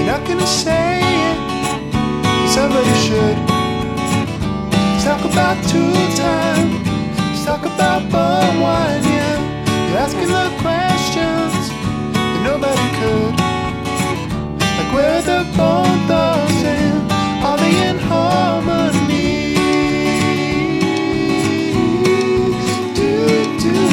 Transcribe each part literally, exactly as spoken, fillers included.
not gonna say it, somebody should. Let's talk about two time. Let's talk about bum wine, yeah. You're asking the questions that nobody could. Like where the bone thugs and are they in harmony? Do do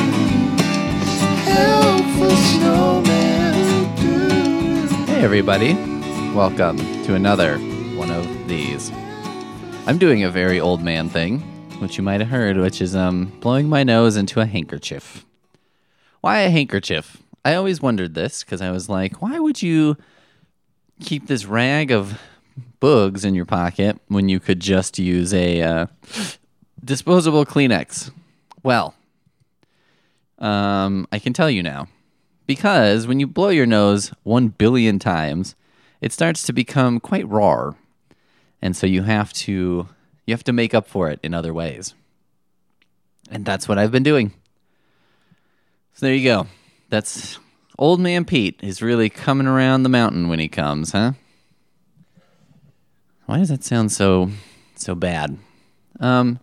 helpful snowman. Do. Hey everybody, welcome to another one of these. I'm doing a very old man thing, which you might have heard, which is um blowing my nose into a handkerchief. Why a handkerchief? I always wondered this because I was like, why would you keep this rag of bugs in your pocket when you could just use a uh, disposable Kleenex? Well, um, I can tell you now. Because when you blow your nose one billion times, it starts to become quite raw. And so you have to you have to make up for it in other ways. And that's what I've been doing. So there you go. That's Old Man Pete is really coming around the mountain when he comes, huh? Why does that sound so so bad? Um,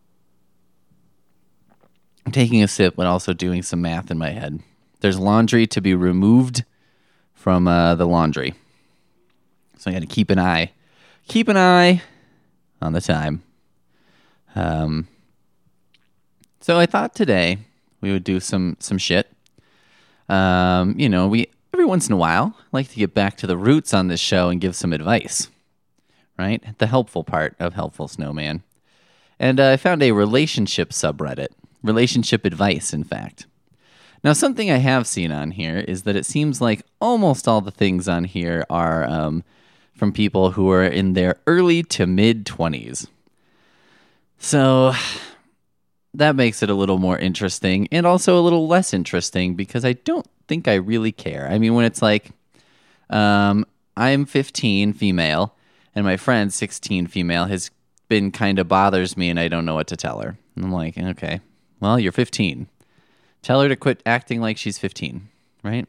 I'm taking a sip, but also doing some math in my head. There's laundry to be removed from uh, the laundry. So I got to keep an eye. Keep an eye on the time. Um, so I thought today we would do some some shit. Um, you know, we every once in a while like to get back to the roots on this show and give some advice. Right? The helpful part of Helpful Snowman. And uh, I found a relationship subreddit. Relationship advice, in fact. Now, something I have seen on here is that it seems like almost all the things on here are um, from people who are in their early to mid-twenties. So that makes it a little more interesting and also a little less interesting because I don't think I really care. I mean, when it's like, um, I'm fifteen, female, and my friend, sixteen, female, has been kind of bothers me and I don't know what to tell her. And I'm like, okay, well, you're fifteen. Tell her to quit acting like she's fifteen, right?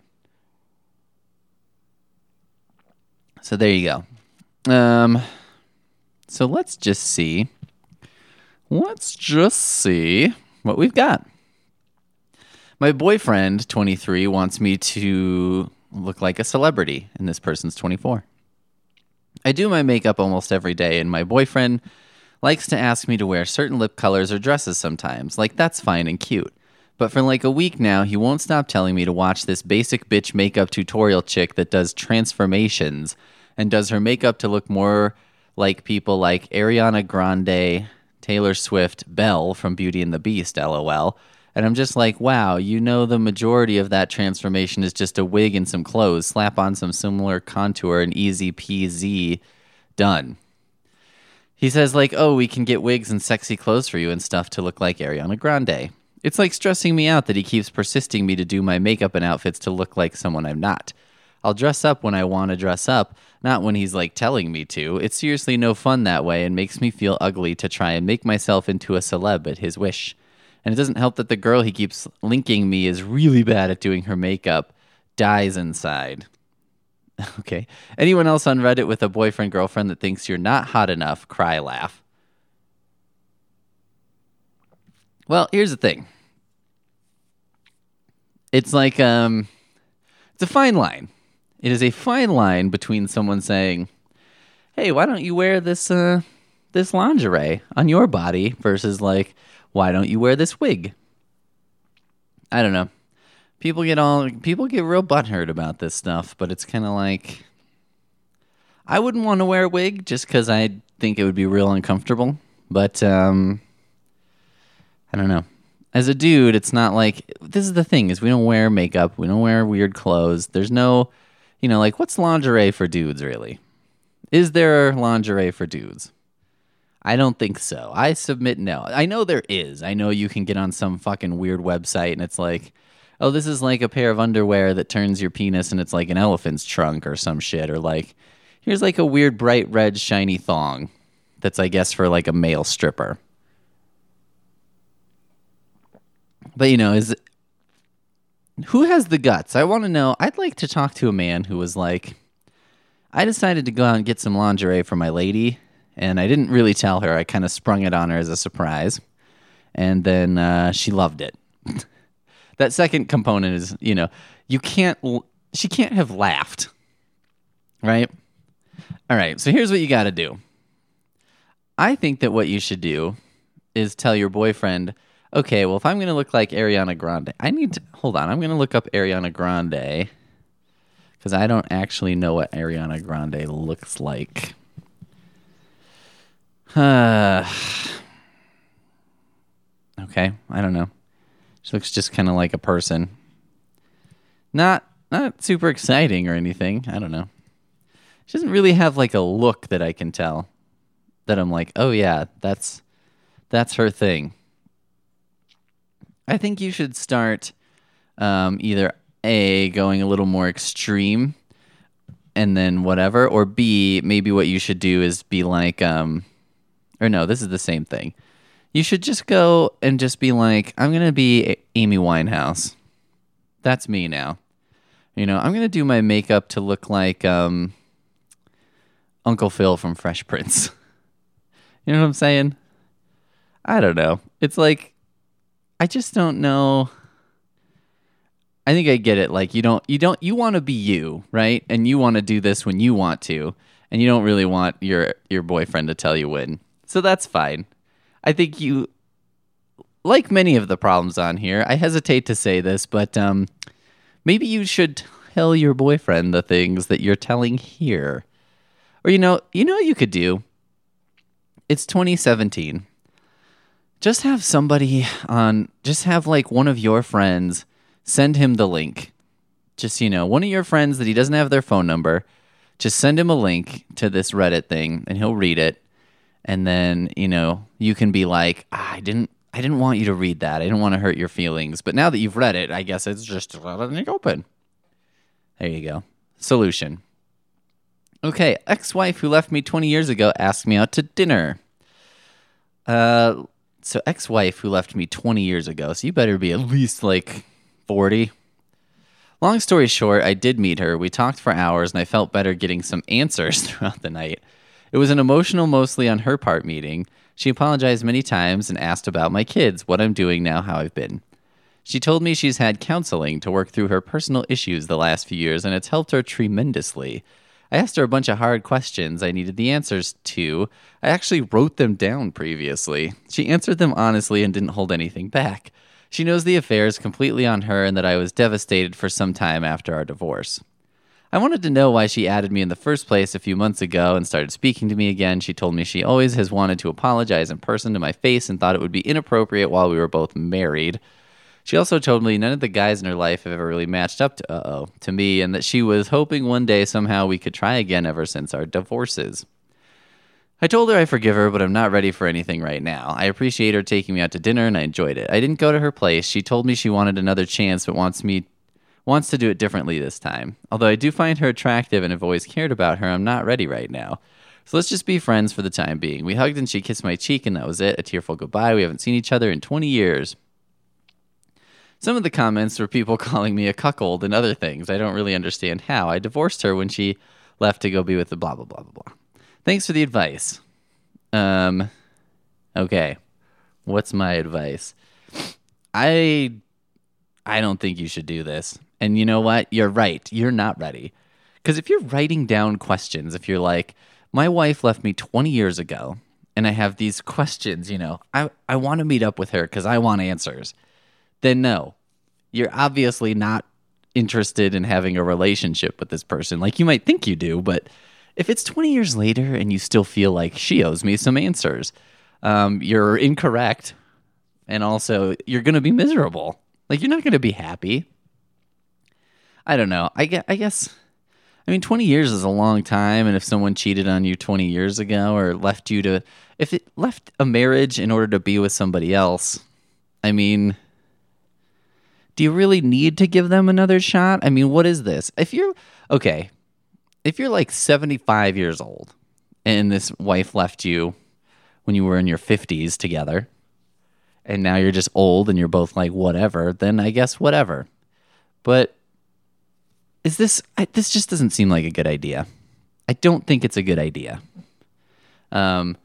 So there you go. Um, so let's just see. Let's just see what we've got. My boyfriend, twenty-three, wants me to look like a celebrity, and this person's twenty-four. I do my makeup almost every day, and my boyfriend likes to ask me to wear certain lip colors or dresses sometimes. Like, that's fine and cute. But for like a week now, he won't stop telling me to watch this basic bitch makeup tutorial chick that does transformations and does her makeup to look more like people like Ariana Grande, Taylor Swift, Belle from Beauty and the Beast, LOL. And I'm just like, wow, you know the majority of that transformation is just a wig and some clothes. Slap on some similar contour and easy peasy, done. He says like, oh, we can get wigs and sexy clothes for you and stuff to look like Ariana Grande. It's like stressing me out that he keeps persisting me to do my makeup and outfits to look like someone I'm not. I'll dress up when I want to dress up, not when he's like telling me to. It's seriously no fun that way and makes me feel ugly to try and make myself into a celeb at his wish. And it doesn't help that the girl he keeps linking me is really bad at doing her makeup, dies inside. Okay. Anyone else on Reddit with a boyfriend, girlfriend that thinks you're not hot enough, cry, laugh. Well, here's the thing. It's like, um, it's a fine line. It is a fine line between someone saying, hey, why don't you wear this, uh, this lingerie on your body versus like, why don't you wear this wig? I don't know. People get all, people get real butthurt about this stuff, but it's kind of like, I wouldn't want to wear a wig just because I think it would be real uncomfortable. But, um, I don't know. As a dude, it's not like, this is the thing, is we don't wear makeup, we don't wear weird clothes. There's no, you know, like, what's lingerie for dudes, really? Is there lingerie for dudes? I don't think so. I submit no. I know there is. I know you can get on some fucking weird website and it's like, oh, this is like a pair of underwear that turns your penis and it's like an elephant's trunk or some shit. Or like, here's like a weird bright red shiny thong that's, I guess, for like a male stripper. But, you know, is who has the guts? I want to know. I'd like to talk to a man who was like, I decided to go out and get some lingerie for my lady, and I didn't really tell her. I kind of sprung it on her as a surprise, and then uh, she loved it. That second component is, you know, you can't, she can't have laughed, right? All right, so here's what you got to do. I think that what you should do is tell your boyfriend, okay, well, if I'm going to look like Ariana Grande, I need to, hold on, I'm going to look up Ariana Grande, because I don't actually know what Ariana Grande looks like. Uh, okay, I don't know. She looks just kind of like a person. Not not super exciting or anything. I don't know. She doesn't really have like a look that I can tell that I'm like, oh yeah, that's that's her thing. I think you should start um, either A, going a little more extreme and then whatever, or B, maybe what you should do is be like, um, or no, this is the same thing. You should just go and just be like, I'm going to be Amy Winehouse. That's me now. You know, I'm going to do my makeup to look like um, Uncle Phil from Fresh Prince. You know what I'm saying? I don't know. It's like, I just don't know. I think I get it. Like, you don't, you don't, you want to be you, right? And you want to do this when you want to, and you don't really want your, your boyfriend to tell you when. So that's fine. I think you, like many of the problems on here, I hesitate to say this, but um, maybe you should tell your boyfriend the things that you're telling here. Or, you know, you know what you could do? It's twenty seventeen. Just have somebody on, just have like one of your friends send him the link. Just, you know, one of your friends that he doesn't have their phone number, just send him a link to this Reddit thing and he'll read it. And then, you know, you can be like, ah, I didn't I didn't want you to read that. I didn't want to hurt your feelings. But now that you've read it, I guess it's just letting it open. There you go. Solution. Okay, ex-wife who left me twenty years ago asked me out to dinner. Uh, so ex-wife who left me twenty years ago. So you better be at least like forty. Long story short, I did meet her. We talked for hours and I felt better getting some answers throughout the night. It was an emotional, mostly on her part meeting. She apologized many times and asked about my kids, what I'm doing now, how I've been. She told me she's had counseling to work through her personal issues the last few years, and it's helped her tremendously. I asked her a bunch of hard questions I needed the answers to. I actually wrote them down previously. She answered them honestly and didn't hold anything back. She knows the affair is completely on her and that I was devastated for some time after our divorce. I wanted to know why she added me in the first place a few months ago and started speaking to me again. She told me she always has wanted to apologize in person to my face and thought it would be inappropriate while we were both married. She also told me none of the guys in her life have ever really matched up to, uh-oh, to me, and that she was hoping one day somehow we could try again ever since our divorces. I told her I forgive her, but I'm not ready for anything right now. I appreciate her taking me out to dinner, and I enjoyed it. I didn't go to her place. She told me she wanted another chance, but wants me wants to do it differently this time. Although I do find her attractive and have always cared about her, I'm not ready right now. So let's just be friends for the time being. We hugged and she kissed my cheek, and that was it. A tearful goodbye. We haven't seen each other in twenty years. Some of the comments were people calling me a cuckold and other things. I don't really understand how. I divorced her when she left to go be with the blah, blah, blah, blah, blah. Thanks for the advice. Um, okay. What's my advice? I, I don't think you should do this. And you know what? You're right. You're not ready. Because if you're writing down questions, if you're like, my wife left me twenty years ago, and I have these questions, you know, I, I want to meet up with her because I want answers, then no. You're obviously not interested in having a relationship with this person. Like, you might think you do, but if it's twenty years later and you still feel like she owes me some answers, um, you're incorrect. And also, you're going to be miserable. Like, you're not going to be happy. I don't know. I guess, I guess, I mean, twenty years is a long time. And if someone cheated on you twenty years ago or left you to, if it left a marriage in order to be with somebody else, I mean, do you really need to give them another shot? I mean, what is this? If you're, okay, if you're like seventy-five years old and this wife left you when you were in your fifties together, and now you're just old and you're both like, whatever, then I guess whatever. But is this, I, this just doesn't seem like a good idea. I don't think it's a good idea. Um,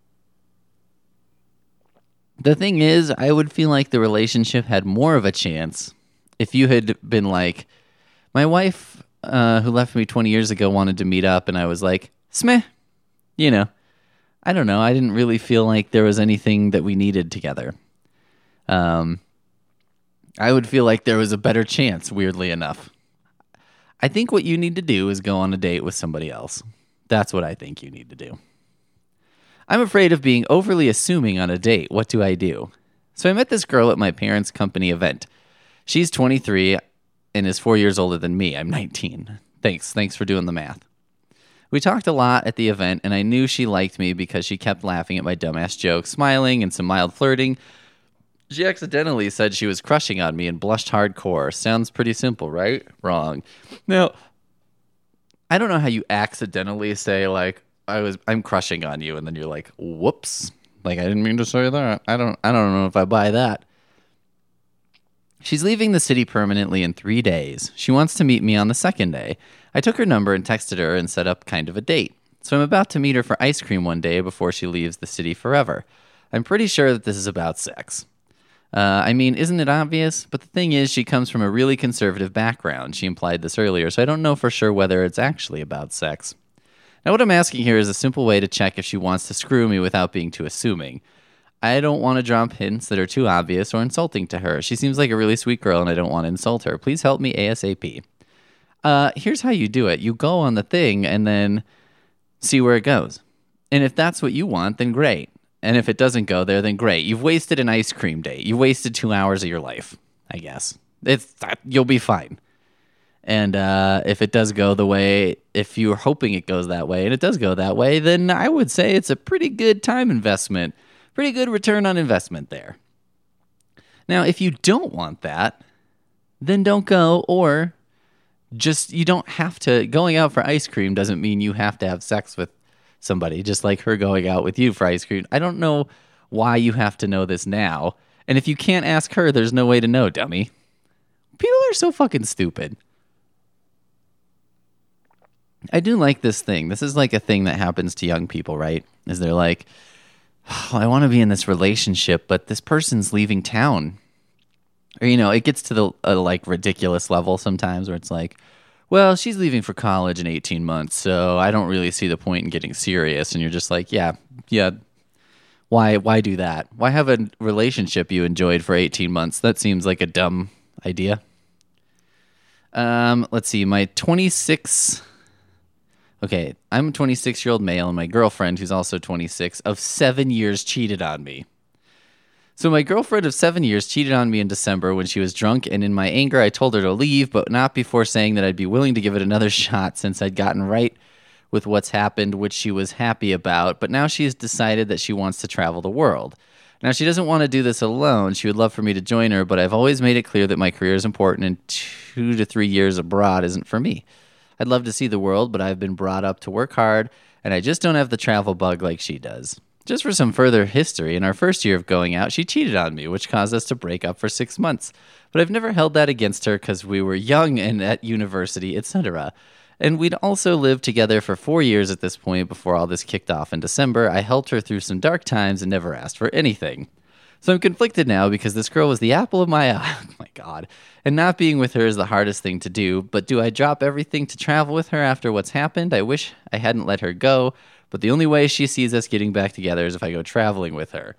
the thing is, I would feel like the relationship had more of a chance if you had been like, my wife, uh, who left me twenty years ago, wanted to meet up, and I was like, smeh, you know, I don't know. I didn't really feel like there was anything that we needed together. Um, I would feel like there was a better chance, weirdly enough. I think what you need to do is go on a date with somebody else. That's what I think you need to do. I'm afraid of being overly assuming on a date. What do I do? So I met this girl at my parents' company event. She's twenty-three and is four years older than me. I'm nineteen. Thanks. Thanks for doing the math. We talked a lot at the event, and I knew she liked me because she kept laughing at my dumbass jokes, smiling, and some mild flirting. She accidentally said she was crushing on me and blushed hardcore. Sounds pretty simple, right? Wrong. Now, I don't know how you accidentally say, like, I was, I'm crushing on you, and then you're like, whoops. Like, I didn't mean to say that. I don't, I don't know if I buy that. She's leaving the city permanently in three days. She wants to meet me on the second day. I took her number and texted her and set up kind of a date. So I'm about to meet her for ice cream one day before she leaves the city forever. I'm pretty sure that this is about sex. Uh, I mean, isn't it obvious? But the thing is, she comes from a really conservative background. She implied this earlier, so I don't know for sure whether it's actually about sex. Now, what I'm asking here is a simple way to check if she wants to screw me without being too assuming. I don't want to drop hints that are too obvious or insulting to her. She seems like a really sweet girl, and I don't want to insult her. Please help me ASAP. Uh, here's how you do it. You go on the thing and then see where it goes. And if that's what you want, then great. And if it doesn't go there, then great. You've wasted an ice cream date. You wasted two hours of your life, I guess. It's you'll be fine. And uh, if it does go the way, if you're hoping it goes that way, and it does go that way, then I would say it's a pretty good time investment. Pretty good return on investment there. Now, if you don't want that, then don't go, or just, you don't have to, going out for ice cream doesn't mean you have to have sex with somebody, just like her going out with you for ice cream. I don't know why you have to know this now. And if you can't ask her, there's no way to know, dummy. People are so fucking stupid. I do like this thing. This is like a thing that happens to young people, right? Is they're like, oh, I want to be in this relationship, but this person's leaving town. Or, you know, it gets to the uh, like ridiculous level sometimes where it's like, well, she's leaving for college in eighteen months, so I don't really see the point in getting serious. And you're just like, yeah, yeah, why why do that? Why have a relationship you enjoyed for eighteen months? That seems like a dumb idea. Um, let's see, my twenty-six... Okay, I'm a twenty-six-year-old male, and my girlfriend, who's also twenty-six, of seven years cheated on me. So my girlfriend of seven years cheated on me in December when she was drunk, and in my anger, I told her to leave, but not before saying that I'd be willing to give it another shot since I'd gotten right with what's happened, which she was happy about. But now she has decided that she wants to travel the world. Now, she doesn't want to do this alone. She would love for me to join her, but I've always made it clear that my career is important, and two to three years abroad isn't for me. I'd love to see the world, but I've been brought up to work hard, and I just don't have the travel bug like she does. Just for some further history, in our first year of going out, she cheated on me, which caused us to break up for six months. But I've never held that against her because we were young and at university, et cetera. And we'd also lived together for four years at this point before all this kicked off in December. I helped her through some dark times and never asked for anything. So I'm conflicted now because this girl was the apple of my eye. Oh my God. And not being with her is the hardest thing to do. But do I drop everything to travel with her after what's happened? I wish I hadn't let her go. But the only way she sees us getting back together is if I go traveling with her.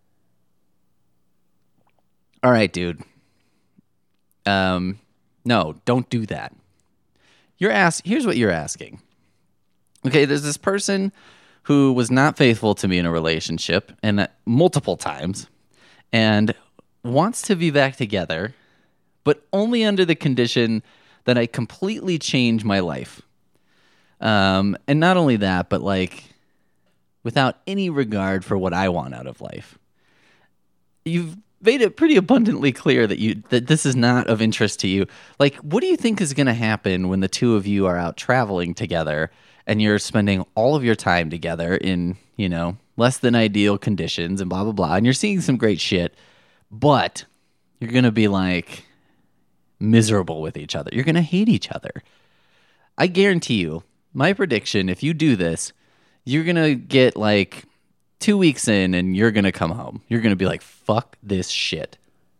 All right, dude. Um, no, don't do that. You're ask. Here's what you're asking. Okay, there's this person who was not faithful to me in a relationship, and uh, multiple times, and wants to be back together, but only under the condition that I completely change my life. Um, and not only that, but like without any regard for what I want out of life. You've made it pretty abundantly clear that you that this is not of interest to you. Like, what do you think is going to happen when the two of you are out traveling together and you're spending all of your time together in, you know, less than ideal conditions and blah, blah, blah, and you're seeing some great shit, but you're going to be like miserable with each other. You're going to hate each other. I guarantee you, My prediction, if you do this, you're going to get like two weeks in and you're going to come home. You're going to be like, fuck this shit.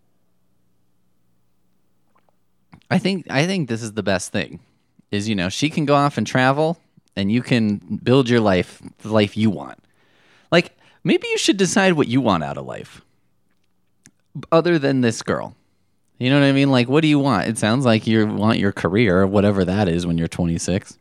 I think I think this is the best thing is, you know, she can go off and travel and you can build your life, the life you want. Like, maybe you should decide what you want out of life other than this girl. You know what I mean? Like, what do you want? It sounds like you want your career, whatever that is when you're twenty-six.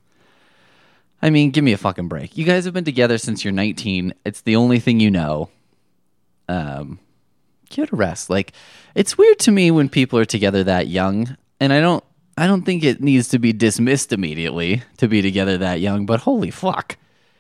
I mean, give me a fucking break. You guys have been together since you're nineteen. It's the only thing you know. Um, get a rest. Like, it's weird to me when people are together that young. And I don't I don't think it needs to be dismissed immediately to be together that young, but holy fuck.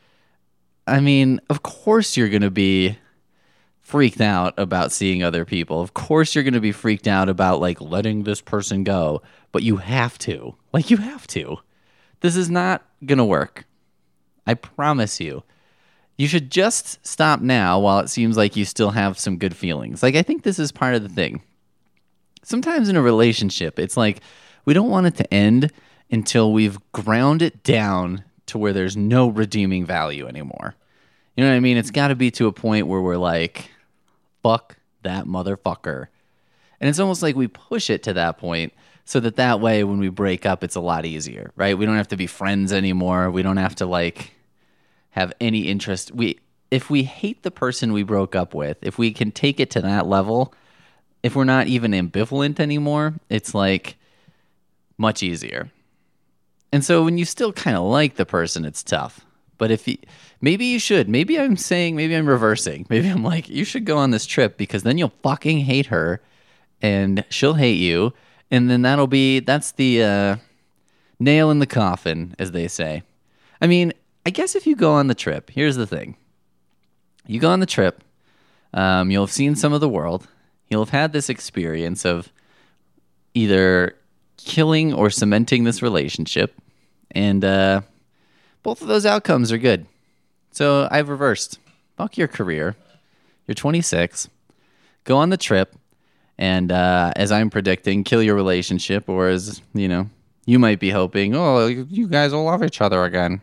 I mean, of course you're going to be freaked out about seeing other people. Of course you're going to be freaked out about, like, letting this person go, but you have to. Like, you have to. This is not going to work. I promise you. You should just stop now while it seems like you still have some good feelings. Like, I think this is part of the thing. Sometimes in a relationship, it's like we don't want it to end until we've ground it down to where there's no redeeming value anymore. You know what I mean? It's got to be to a point where we're like, fuck that motherfucker. And it's almost like we push it to that point so that that way when we break up, it's a lot easier, right? We don't have to be friends anymore. We don't have to, like, have any interest. We, if we hate the person we broke up with, if we can take it to that level, if we're not even ambivalent anymore, it's like much easier. And so when you still kind of like the person, it's tough. But if you, maybe you should, maybe I'm saying, maybe I'm reversing. Maybe I'm like, you should go on this trip because then you'll fucking hate her and she'll hate you. And then that'll be, that's the uh, nail in the coffin, as they say. I mean, I guess if you go on the trip, here's the thing. You go on the trip, um, you'll have seen some of the world. You'll have had this experience of either killing or cementing this relationship. And uh, both of those outcomes are good. So I've reversed. Fuck your career. You're twenty-six. Go on the trip. And uh, as I'm predicting, kill your relationship. Or as, you know, you might be hoping, oh, you guys will love each other again.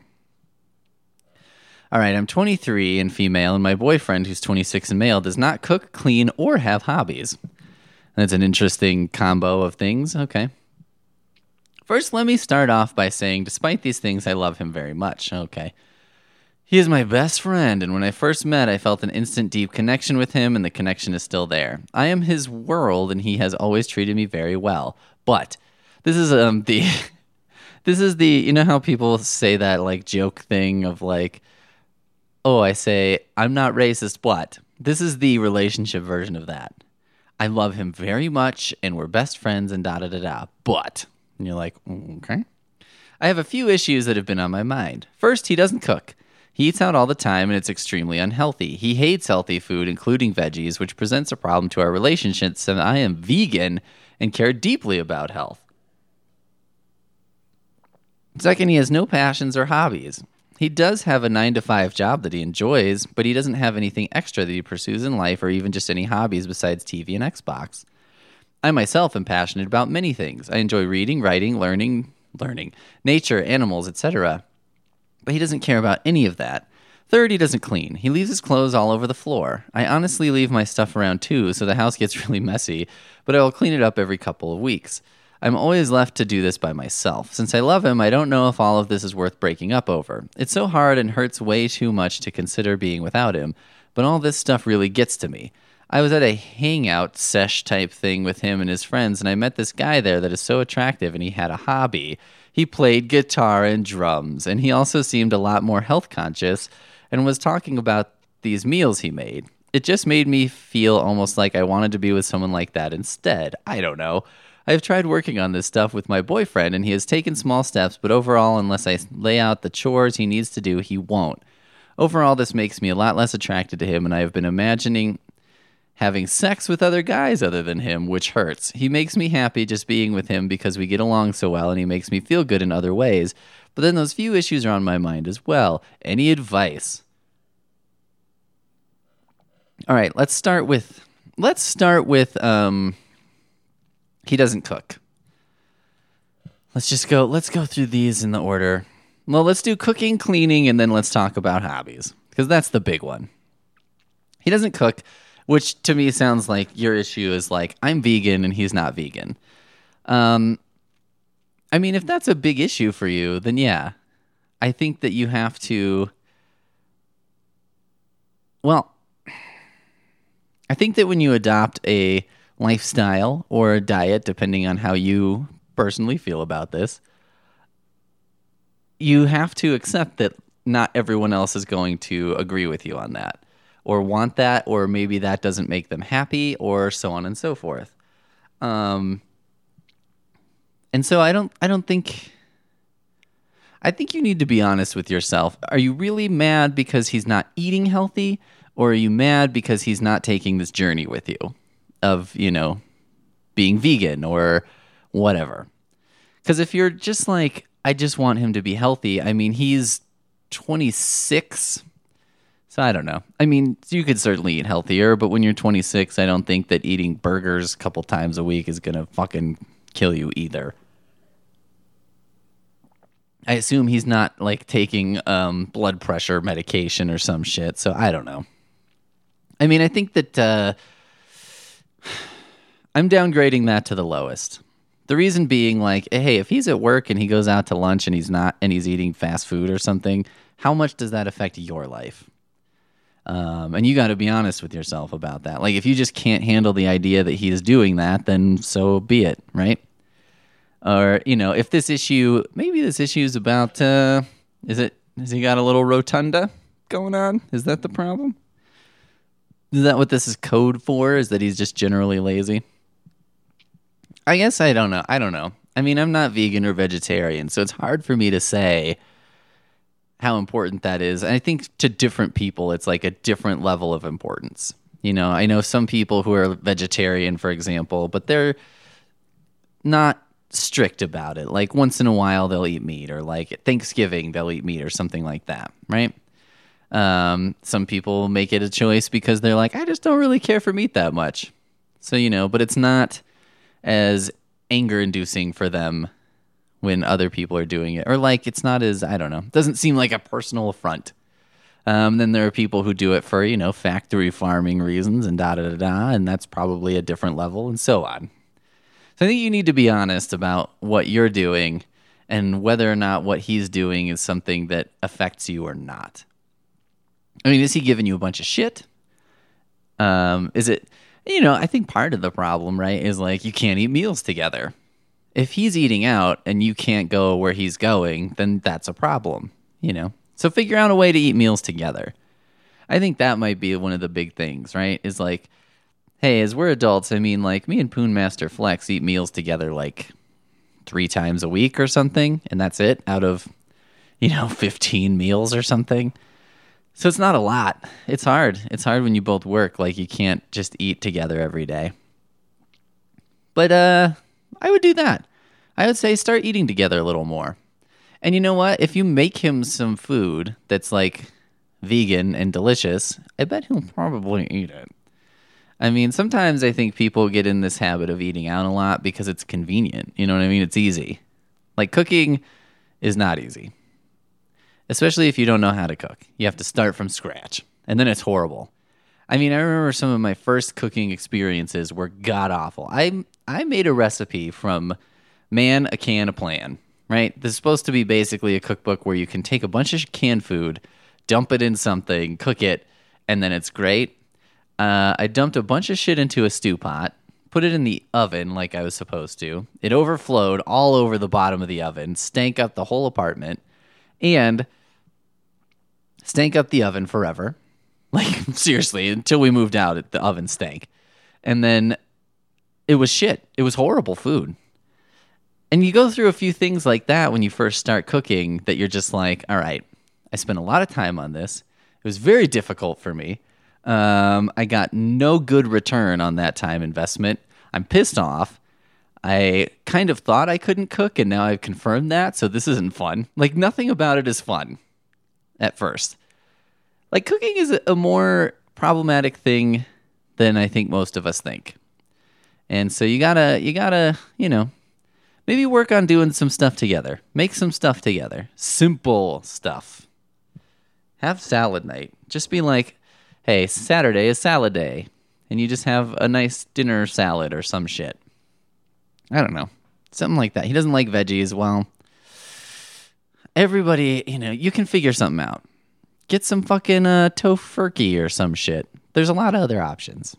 All right, I'm twenty-three and female, and my boyfriend, who's twenty-six and male, does not cook, clean, or have hobbies. That's an interesting combo of things. Okay. First, let me start off by saying, despite these things, I love him very much. Okay. He is my best friend, and when I first met, I felt an instant deep connection with him, and the connection is still there. I am his world, and he has always treated me very well. But this is um the this is the, you know how people say that, like, joke thing of, like, oh, I say, I'm not racist, but this is the relationship version of that. I love him very much, and we're best friends, and da-da-da-da, but... And you're like, okay. I have a few issues that have been on my mind. First, he doesn't cook. He eats out all the time, and it's extremely unhealthy. He hates healthy food, including veggies, which presents a problem to our relationship, since I am vegan and care deeply about health. Second, he has no passions or hobbies. He does have a nine to five job that he enjoys, but he doesn't have anything extra that he pursues in life or even just any hobbies besides T V and Xbox. I myself am passionate about many things. I enjoy reading, writing, learning, learning, nature, animals, et cetera. But he doesn't care about any of that. Third, he doesn't clean. He leaves his clothes all over the floor. I honestly leave my stuff around too, so the house gets really messy, but I will clean it up every couple of weeks. I'm always left to do this by myself. Since I love him, I don't know if all of this is worth breaking up over. It's so hard and hurts way too much to consider being without him, but all this stuff really gets to me. I was at a hangout sesh type thing with him and his friends, and I met this guy there that is so attractive, and he had a hobby. He played guitar and drums, and he also seemed a lot more health conscious and was talking about these meals he made. It just made me feel almost like I wanted to be with someone like that instead. I don't know. I've tried working on this stuff with my boyfriend, and he has taken small steps, but overall, unless I lay out the chores he needs to do, he won't. Overall, this makes me a lot less attracted to him, and I have been imagining having sex with other guys other than him, which hurts. He makes me happy just being with him because we get along so well, and he makes me feel good in other ways. But then those few issues are on my mind as well. Any advice? All right, let's start with, let's start with, um... he doesn't cook. Let's just go, let's go through these in the order. Well, let's do cooking, cleaning, and then let's talk about hobbies, because that's the big one. He doesn't cook, which to me sounds like your issue is like, I'm vegan and he's not vegan. Um, I mean, if that's a big issue for you, then yeah, I think that you have to, well, I think that when you adopt a lifestyle or a diet, depending on how you personally feel about this, you have to accept that not everyone else is going to agree with you on that or want that, or maybe that doesn't make them happy, or so on and so forth. Um, and so I don't, I don't think, I think you need to be honest with yourself. Are you really mad because he's not eating healthy, or are you mad because he's not taking this journey with you of, you know, being vegan or whatever? Because if you're just like, I just want him to be healthy. I mean, he's twenty-six. So I don't know. I mean, you could certainly eat healthier, but when you're twenty-six, I don't think that eating burgers a couple times a week is going to fucking kill you either. I assume he's not like taking um, blood pressure medication or some shit. So I don't know. I mean, I think that uh, I'm downgrading that to the lowest. The reason being, like, hey, if he's at work and he goes out to lunch and he's not, and he's eating fast food or something, how much does that affect your life? Um, and you got to be honest with yourself about that. Like, if you just can't handle the idea that he's doing that, then so be it, right? Or, you know, if this issue, maybe this issue is about, uh, is it, has he got a little rotunda going on? Is that the problem? Is that what this is code for? Is that he's just generally lazy? I guess I don't know. I don't know. I mean, I'm not vegan or vegetarian, so it's hard for me to say how important that is. And I think to different people, it's like a different level of importance. You know, I know some people who are vegetarian, for example, but they're not strict about it. Like once in a while, they'll eat meat, or like at Thanksgiving, they'll eat meat or something like that, right? Um, some people make it a choice because they're like, I just don't really care for meat that much. So, you know, but it's not as anger-inducing for them when other people are doing it. Or like, it's not as, I don't know, it doesn't seem like a personal affront. Um, then there are people who do it for, you know, factory farming reasons and da-da-da-da, and that's probably a different level and so on. So I think you need to be honest about what you're doing and whether or not what he's doing is something that affects you or not. I mean, is he giving you a bunch of shit? Um, is it... You know, I think part of the problem, right, is like you can't eat meals together. If he's eating out and you can't go where he's going, then that's a problem, you know? So figure out a way to eat meals together. I think that might be one of the big things, right? Is like, hey, as we're adults, I mean, like me and Poon Master Flex eat meals together like three times a week or something, and that's it out of, you know, fifteen meals or something. So it's not a lot. It's hard. It's hard when you both work. Like, you can't just eat together every day. But uh, I would do that. I would say start eating together a little more. And you know what? If you make him some food that's, like, vegan and delicious, I bet he'll probably eat it. I mean, sometimes I think people get in this habit of eating out a lot because it's convenient. You know what I mean? It's easy. Like, cooking is not easy. Especially if you don't know how to cook. You have to start from scratch. And then it's horrible. I mean, I remember some of my first cooking experiences were god-awful. I I made a recipe from Man, a Can, a Plan, right? This is supposed to be basically a cookbook where you can take a bunch of canned food, dump it in something, cook it, and then it's great. Uh, I dumped a bunch of shit into a stew pot, put it in the oven like I was supposed to. It overflowed all over the bottom of the oven, stank up the whole apartment, and stank up the oven forever. Like, seriously, until we moved out, the oven stank. And then it was shit. It was horrible food. And you go through a few things like that when you first start cooking that you're just like, all right, I spent a lot of time on this. It was very difficult for me. Um, I got no good return on that time investment. I'm pissed off. I kind of thought I couldn't cook, and now I've confirmed that, so this isn't fun. Like, nothing about it is fun at first. Like, cooking is a more problematic thing than I think most of us think. And so you gotta, you gotta, you know, maybe work on doing some stuff together. Make some stuff together. Simple stuff. Have salad night. Just be like, hey, Saturday is salad day. And you just have a nice dinner salad or some shit. I don't know. Something like that. He doesn't like veggies. Well, everybody, you know, you can figure something out. Get some fucking uh, tofurkey or some shit. There's a lot of other options.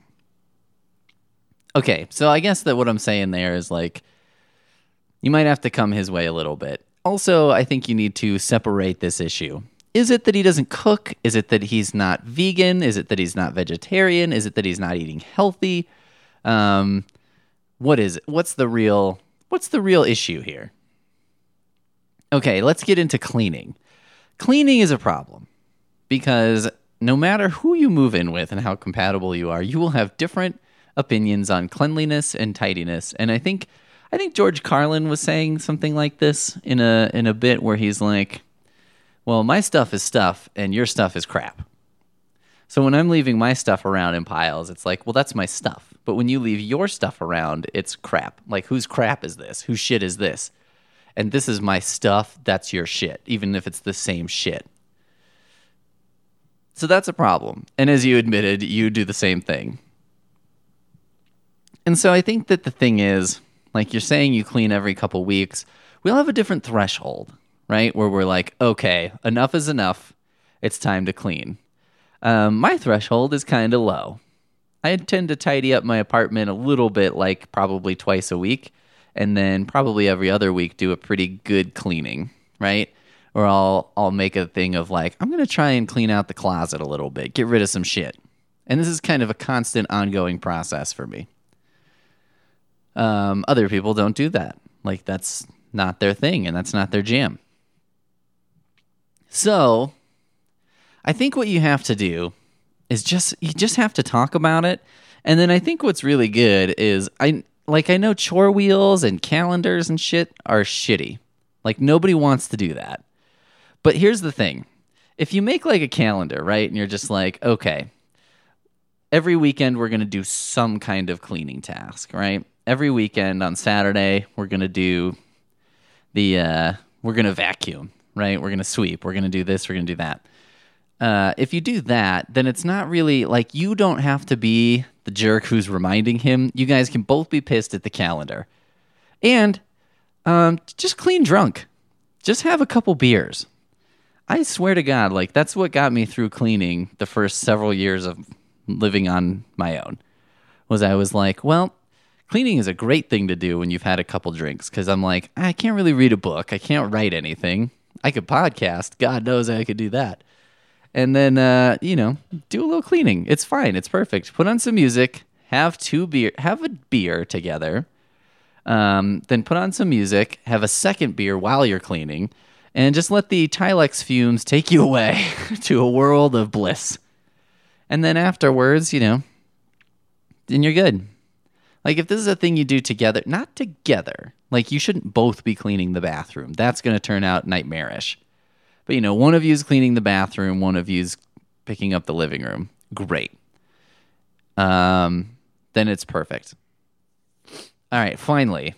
Okay, so I guess that what I'm saying there is like, you might have to come his way a little bit. Also, I think you need to separate this issue. Is it that he doesn't cook? Is it that he's not vegan? Is it that he's not vegetarian? Is it that he's not eating healthy? Um, what is it? What's the real, what's the real issue here? Okay, let's get into cleaning. Cleaning is a problem because no matter who you move in with and how compatible you are, you will have different opinions on cleanliness and tidiness. And I think I think George Carlin was saying something like this in a in a bit where he's like, well, my stuff is stuff and your stuff is crap. So when I'm leaving my stuff around in piles, it's like, well, that's my stuff. But when you leave your stuff around, it's crap. Like, whose crap is this? Whose shit is this? And this is my stuff, that's your shit, even if it's the same shit. So that's a problem. And as you admitted, you do the same thing. And so I think that the thing is, like you're saying you clean every couple weeks, we all have a different threshold, right? Where we're like, okay, enough is enough. It's time to clean. Um, my threshold is kind of low. I tend to tidy up my apartment a little bit, like probably twice a week, and then probably every other week do a pretty good cleaning, right? Or I'll I'll make a thing of like, I'm going to try and clean out the closet a little bit, get rid of some shit. And this is kind of a constant ongoing process for me. Um, other people don't do that. Like, that's not their thing, and that's not their jam. So, I think what you have to do is just, you just have to talk about it. And then I think what's really good is, I like, I know chore wheels and calendars and shit are shitty. Like, nobody wants to do that. But here's the thing. If you make, like, a calendar, right, and you're just like, okay, every weekend we're going to do some kind of cleaning task, right? Every weekend on Saturday, we're going to do the, uh, we're going to vacuum, right? We're going to sweep. We're going to do this. We're going to do that. Uh, if you do that, then it's not really, like, you don't have to be the jerk who's reminding him. You guys can both be pissed at the calendar. And um, just clean drunk. Just have a couple beers. I swear to God, like, that's what got me through cleaning the first several years of living on my own, was I was like, well, cleaning is a great thing to do when you've had a couple drinks, because I'm like, I can't really read a book. I can't write anything. I could podcast. God knows I could do that. And then, uh, you know, do a little cleaning. It's fine. It's perfect. Put on some music. Have two beer. Have a beer together. Um, then put on some music. Have a second beer while you're cleaning. And just let the Tilex fumes take you away to a world of bliss. And then afterwards, you know, then you're good. Like, if this is a thing you do together, not together, like, you shouldn't both be cleaning the bathroom. That's going to turn out nightmarish. But, you know, one of you is cleaning the bathroom, one of you is picking up the living room. Great. Um, then it's perfect. All right, finally.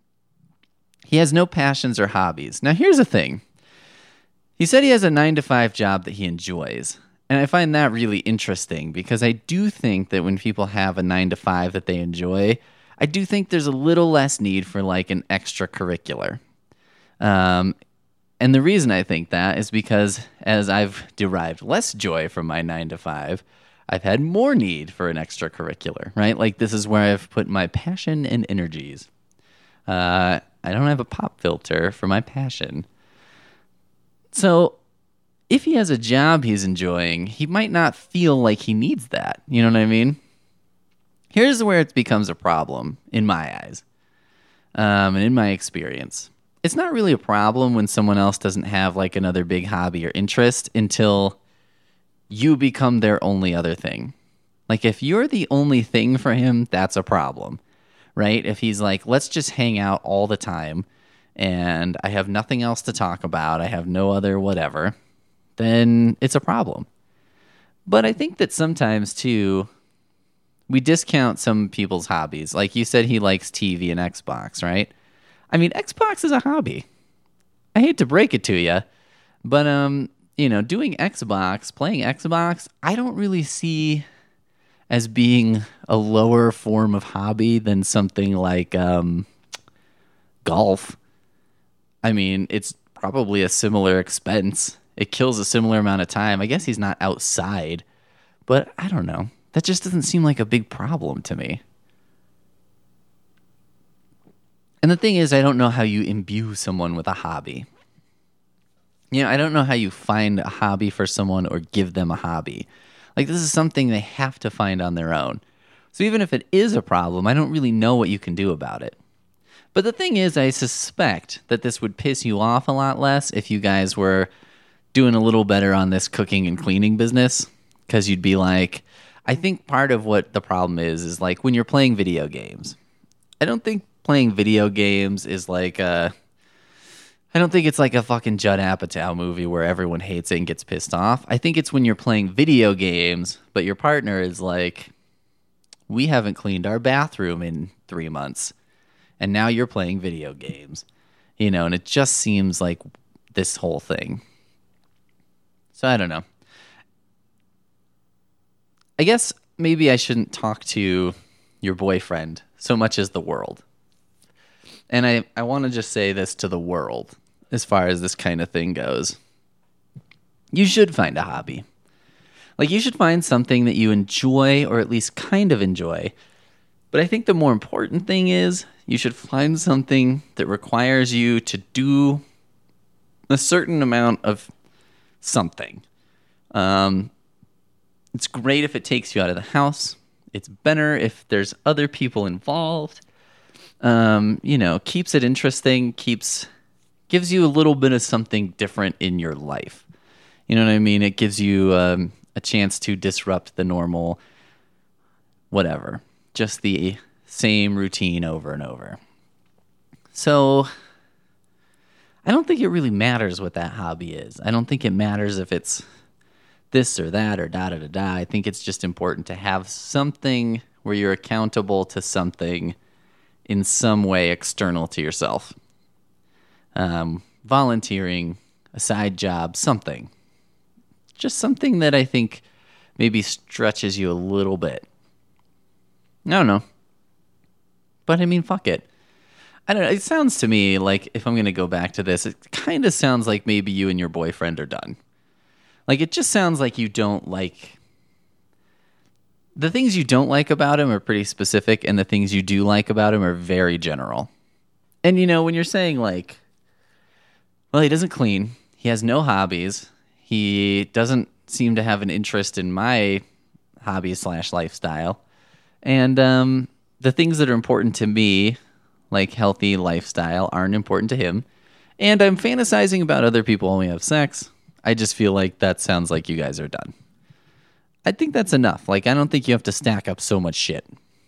He has no passions or hobbies. Now, here's the thing. He said he has a nine to five job that he enjoys. And I find that really interesting because I do think that when people have a nine to five that they enjoy, I do think there's a little less need for like an extracurricular. Um, and the reason I think that is because as I've derived less joy from my nine to five, I've had more need for an extracurricular, right? Like, this is where I've put my passion and energies. Uh, I don't have a pop filter for my passion. So if he has a job he's enjoying, he might not feel like he needs that. You know what I mean? Here's where it becomes a problem in my eyes, um, and in my experience. It's not really a problem when someone else doesn't have like another big hobby or interest until you become their only other thing. Like, if you're the only thing for him, that's a problem, right? If he's like, let's just hang out all the time and I have nothing else to talk about, I have no other whatever, then it's a problem. But I think that sometimes, too, we discount some people's hobbies. Like you said, he likes T V and Xbox, right? I mean, Xbox is a hobby. I hate to break it to you, but um, you know, doing Xbox, playing Xbox, I don't really see as being a lower form of hobby than something like um, golf. I mean, it's probably a similar expense. It kills a similar amount of time. I guess he's not outside, but I don't know. That just doesn't seem like a big problem to me. And the thing is, I don't know how you imbue someone with a hobby. You know, I don't know how you find a hobby for someone or give them a hobby. Like, this is something they have to find on their own. So even if it is a problem, I don't really know what you can do about it. But the thing is, I suspect that this would piss you off a lot less if you guys were doing a little better on this cooking and cleaning business. Because you'd be like, I think part of what the problem is, is like when you're playing video games. I don't think playing video games is like a... I don't think it's like a fucking Judd Apatow movie where everyone hates it and gets pissed off. I think it's when you're playing video games, but your partner is like, we haven't cleaned our bathroom in three months, and now you're playing video games. You know, and it just seems like this whole thing. So I don't know. I guess maybe I shouldn't talk to your boyfriend so much as the world. And I, I want to just say this to the world as far as this kind of thing goes. You should find a hobby. Like, you should find something that you enjoy, or at least kind of enjoy. But I think the more important thing is you should find something that requires you to do a certain amount of something. Um, it's great if it takes you out of the house. It's better if there's other people involved. Um, you know, keeps it interesting, keeps, gives you a little bit of something different in your life. You know what I mean? It gives you um, a chance to disrupt the normal, whatever, just the same routine over and over. So I don't think it really matters what that hobby is. I don't think it matters if it's this or that or da da da da. I think it's just important to have something where you're accountable to something in some way external to yourself. Um, volunteering, a side job, something. Just something that I think maybe stretches you a little bit. I don't know. But I mean, fuck it. I don't know. It sounds to me like, if I'm going to go back to this, it kind of sounds like maybe you and your boyfriend are done. Like, it just sounds like you don't like... The things you don't like about him are pretty specific, and the things you do like about him are very general. And, you know, when you're saying, like, well, he doesn't clean, he has no hobbies, he doesn't seem to have an interest in my hobby slash lifestyle, and um, the things that are important to me, like healthy lifestyle, aren't important to him, and I'm fantasizing about other people when we have sex, I just feel like that sounds like you guys are done. I think that's enough. Like, I don't think you have to stack up so much shit.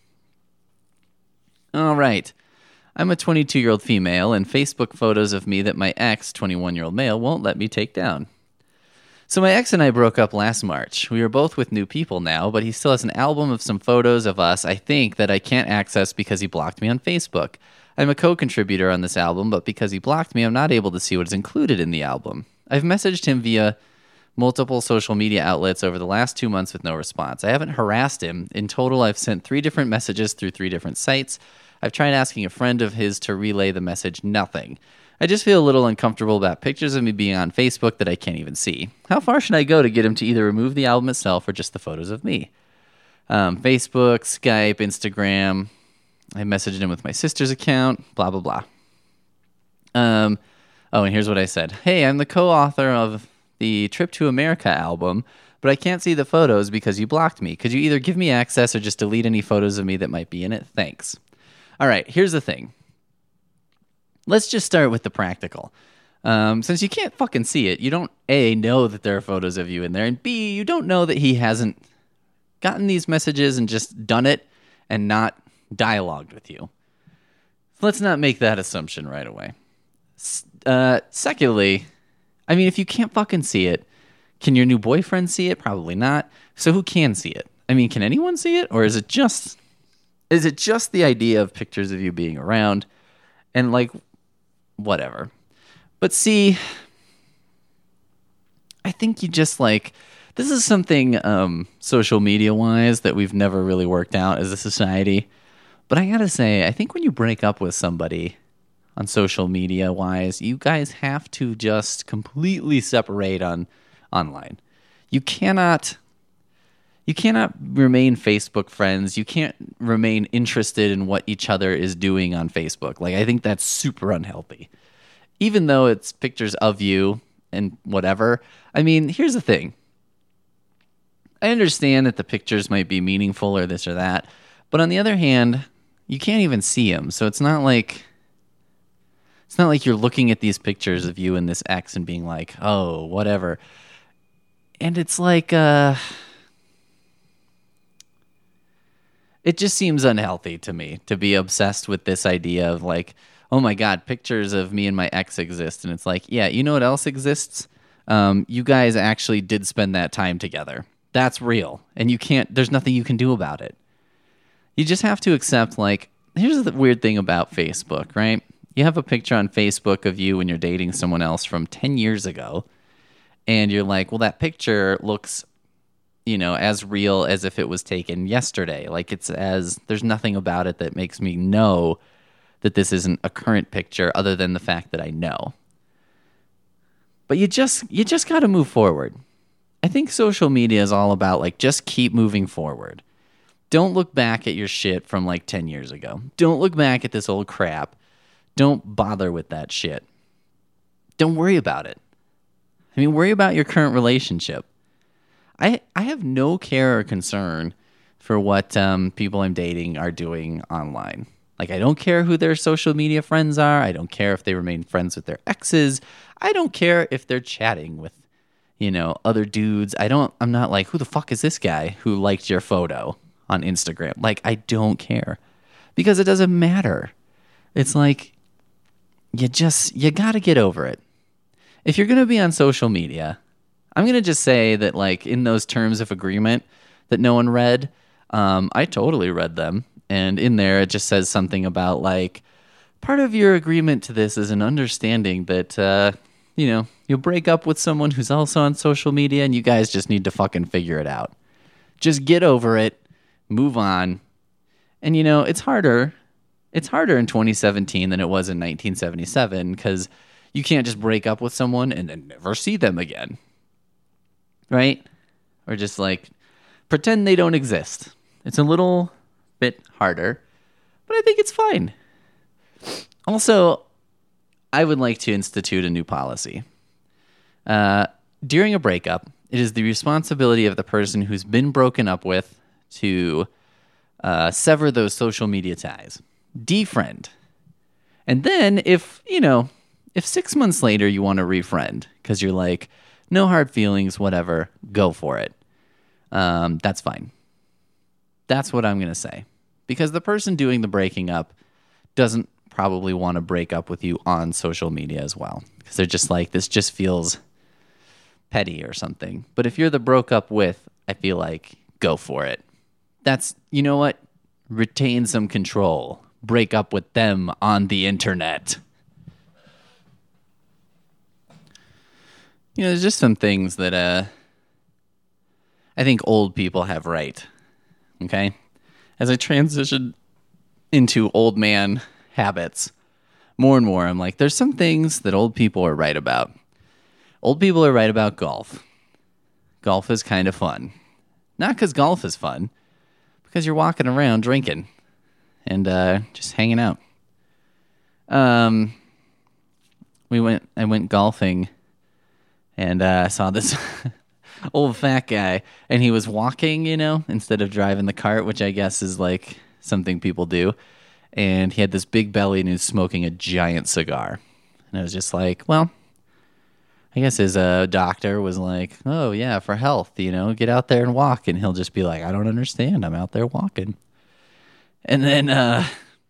All right. I'm a twenty-two-year-old female, and Facebook photos of me that my ex, twenty-one-year-old male, won't let me take down. So my ex and I broke up last March. We are both with new people now, but he still has an album of some photos of us, I think, that I can't access because he blocked me on Facebook. I'm a co-contributor on this album, but because he blocked me, I'm not able to see what is included in the album. I've messaged him via multiple social media outlets over the last two months with no response. I haven't harassed him. In total, I've sent three different messages through three different sites. I've tried asking a friend of his to relay the message. Nothing. I just feel a little uncomfortable about pictures of me being on Facebook that I can't even see. How far should I go to get him to either remove the album itself or just the photos of me? Um, Facebook, Skype, Instagram. I messaged him with my sister's account, blah, blah, blah. Um, oh, and here's what I said. Hey, I'm the co-author of the Trip to America album, but I can't see the photos because you blocked me. Could you either give me access or just delete any photos of me that might be in it? Thanks. All right, here's the thing. Let's just start with the practical. Um, since you can't fucking see it, you don't, A, know that there are photos of you in there, and B, you don't know that he hasn't gotten these messages and just done it and not dialogued with you. Let's not make that assumption right away. Uh, secondly, I mean, if you can't fucking see it, can your new boyfriend see it? Probably not. So who can see it? I mean, can anyone see it? Or is it just is it just the idea of pictures of you being around? And like, whatever. But see, I think you just like, this is something um, social media wise that we've never really worked out as a society. But I gotta say, I think when you break up with somebody on social media wise, you guys have to just completely separate on online. You cannot you cannot remain Facebook friends. You can't remain interested in what each other is doing on Facebook. Like, I think that's super unhealthy. Even though it's pictures of you and whatever. I mean, here's the thing. I understand that the pictures might be meaningful or this or that, but on the other hand, you can't even see them. So it's not like it's not like you're looking at these pictures of you and this ex and being like, "Oh, whatever." And it's like uh it just seems unhealthy to me to be obsessed with this idea of like, "Oh my God, pictures of me and my ex exist." And it's like, yeah, you know what else exists? Um, you guys actually did spend that time together. That's real. And you can't, there's nothing you can do about it. You just have to accept, like, here's the weird thing about Facebook, right? You have a picture on Facebook of you when you're dating someone else from ten years ago. And you're like, well, that picture looks, you know, as real as if it was taken yesterday. Like, it's as, there's nothing about it that makes me know that this isn't a current picture other than the fact that I know. But you just, you just got to move forward. I think social media is all about, like, just keep moving forward. Don't look back at your shit from like ten years ago. Don't look back at this old crap. Don't bother with that shit. Don't worry about it. I mean, worry about your current relationship. I I have no care or concern for what um, people I'm dating are doing online. Like, I don't care who their social media friends are. I don't care if they remain friends with their exes. I don't care if they're chatting with, you know, other dudes. I don't, I'm not like, who the fuck is this guy who liked your photo on Instagram? Like, I don't care because it doesn't matter. It's like, you just, you got to get over it. If you're going to be on social media, I'm going to just say that, like, in those terms of agreement that no one read, um, I totally read them. And in there, it just says something about, like, part of your agreement to this is an understanding that, uh, you know, you'll break up with someone who's also on social media and you guys just need to fucking figure it out. Just get over it, move on. And, you know, it's harder. It's harder in twenty seventeen than it was in nineteen seventy-seven because you can't just break up with someone and then never see them again. Right? Or just, like, pretend they don't exist. It's a little bit harder, but I think it's fine. Also, I would like to institute a new policy. Uh, during a breakup, it is the responsibility of the person who's been broken up with to uh, sever those social media ties. Defriend. And then if, you know, if six months later you want to refriend because you're like, no hard feelings, whatever, go for it. Um, that's fine. That's what I'm going to say. Because the person doing the breaking up doesn't probably want to break up with you on social media as well. Because they're just like, this just feels petty or something. But if you're the broke up with, I feel like, go for it. That's, you know what? Retain some control. Break up with them on the internet. You know, there's just some things that uh, I think old people have right. Okay? As I transition into old man habits, more and more I'm like, there's some things that old people are right about. Old people are right about golf. Golf is kind of fun. Not because golf is fun, because you're walking around drinking and uh, just hanging out. Um, we went. I went golfing, and uh, I saw this old fat guy, and he was walking, you know, instead of driving the cart, which I guess is like something people do. And he had this big belly, and he was smoking a giant cigar. And I was just like, well, I guess his uh, doctor was like, oh, yeah, for health, you know, get out there and walk. And he'll just be like, I don't understand. I'm out there walking. And then uh,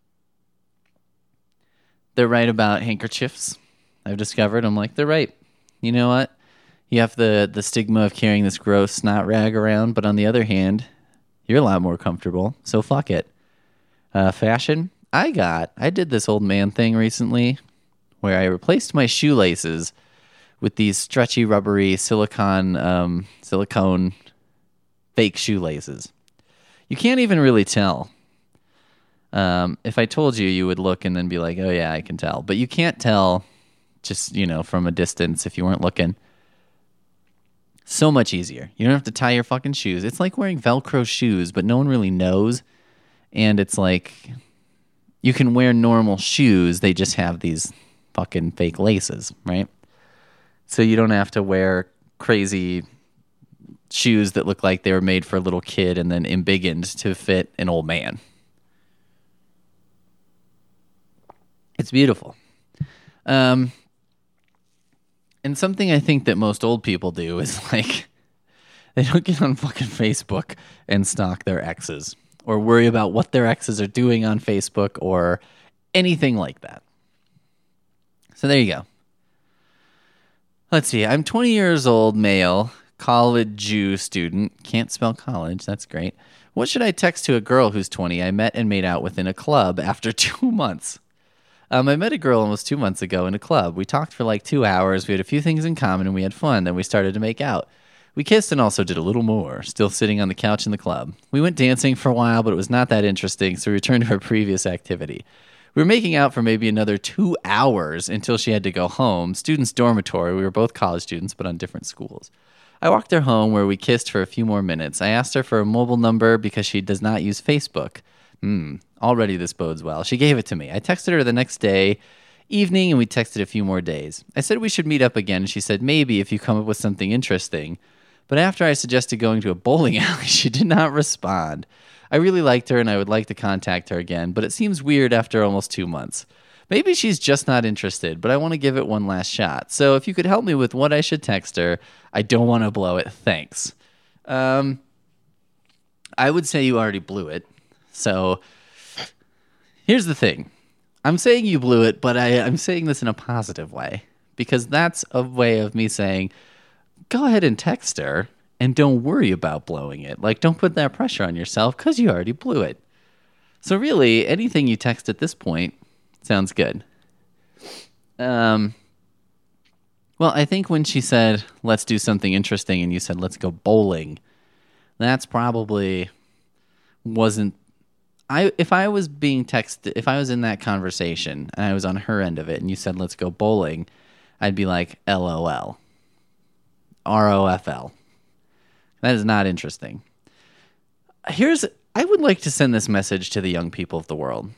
they're right about handkerchiefs, I've discovered. I'm like, they're right. You know what? You have the, the stigma of carrying this gross snot rag around. But on the other hand, you're a lot more comfortable. So fuck it. Uh, fashion. I got, I did this old man thing recently where I replaced my shoelaces with these stretchy, rubbery silicone, um, silicone fake shoelaces. You can't even really tell. Um, if I told you, you would look and then be like, oh yeah, I can tell. But you can't tell just, you know, from a distance if you weren't looking. So much easier. You don't have to tie your fucking shoes. It's like wearing Velcro shoes, but no one really knows. And it's like you can wear normal shoes. They just have these fucking fake laces, right? So you don't have to wear crazy shoes that look like they were made for a little kid and then embiggened to fit an old man. It's beautiful. Um, and something I think that most old people do is like, they don't get on fucking Facebook and stalk their exes or worry about what their exes are doing on Facebook or anything like that. So there you go. Let's see. I'm twenty years old, male, college Jew student. Can't spell college. That's great. What should I text to a girl who's twenty I met and made out with in a club after two months? Um, I met a girl almost two months ago in a club. We talked for like two hours. We had a few things in common and we had fun. Then we started to make out. We kissed and also did a little more, still sitting on the couch in the club. We went dancing for a while, but it was not that interesting, so we returned to our previous activity. We were making out for maybe another two hours until she had to go home. Students' dormitory. We were both college students, but on different schools. I walked her home where we kissed for a few more minutes. I asked her for a mobile number because she does not use Facebook. Hmm, already this bodes well. She gave it to me. I texted her the next day evening, and we texted a few more days. I said we should meet up again, and she said maybe if you come up with something interesting. But after I suggested going to a bowling alley, she did not respond. I really liked her and I would like to contact her again, but it seems weird after almost two months. Maybe she's just not interested, but I want to give it one last shot. So if you could help me with what I should text her, I don't want to blow it. Thanks. Um, I would say you already blew it. So here's the thing. I'm saying you blew it, but I, I'm saying this in a positive way because that's a way of me saying, go ahead and text her. And don't worry about blowing it. Like, don't put that pressure on yourself because you already blew it. So really, anything you text at this point sounds good. Um. Well, I think when she said, let's do something interesting, and you said, let's go bowling, that's probably wasn't... I If I was being texted, if I was in that conversation, and I was on her end of it, and you said, let's go bowling, I'd be like, LOL. R O F L. That is not interesting. Here's, I would like to send this message to the young people of the world.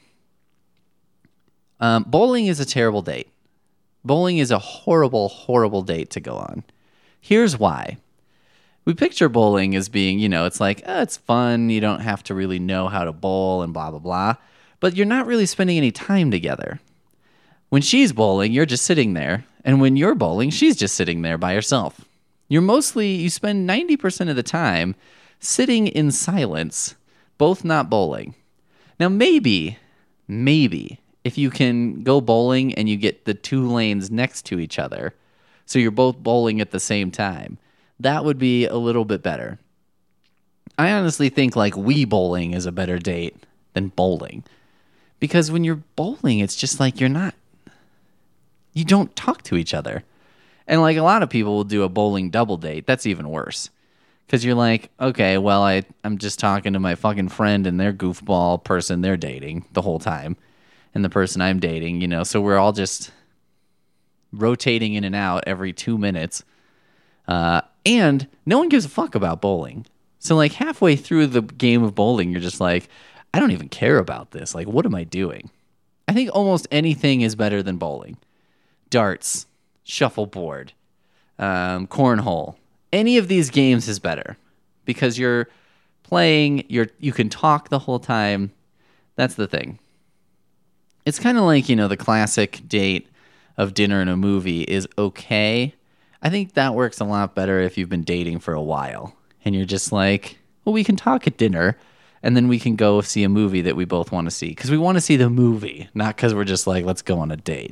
Um, bowling is a terrible date. Bowling is a horrible, horrible date to go on. Here's why. We picture bowling as being, you know, it's like, oh, it's fun. You don't have to really know how to bowl and blah, blah, blah. But you're not really spending any time together. When she's bowling, you're just sitting there. And when you're bowling, she's just sitting there by herself. You're mostly, you spend ninety percent of the time sitting in silence, both not bowling. Now, maybe, maybe, if you can go bowling and you get the two lanes next to each other, so you're both bowling at the same time, that would be a little bit better. I honestly think, like, Wii bowling is a better date than bowling. Because when you're bowling, it's just like you're not, you don't talk to each other. And like a lot of people will do a bowling double date. That's even worse. Because you're like, okay, well, I, I'm just talking to my fucking friend and their goofball person they're dating the whole time. And the person I'm dating, you know, so we're all just rotating in and out every two minutes. Uh, and no one gives a fuck about bowling. So like halfway through the game of bowling, you're just like, I don't even care about this. Like, what am I doing? I think almost anything is better than bowling. Darts. Shuffleboard, um, cornhole. Any of these games is better because you're playing, you're you can talk the whole time. That's the thing. It's kind of like, you know, the classic date of dinner and a movie is okay. I think that works a lot better if you've been dating for a while and you're just like, well, we can talk at dinner and then we can go see a movie that we both want to see because we want to see the movie, not because we're just like, let's go on a date.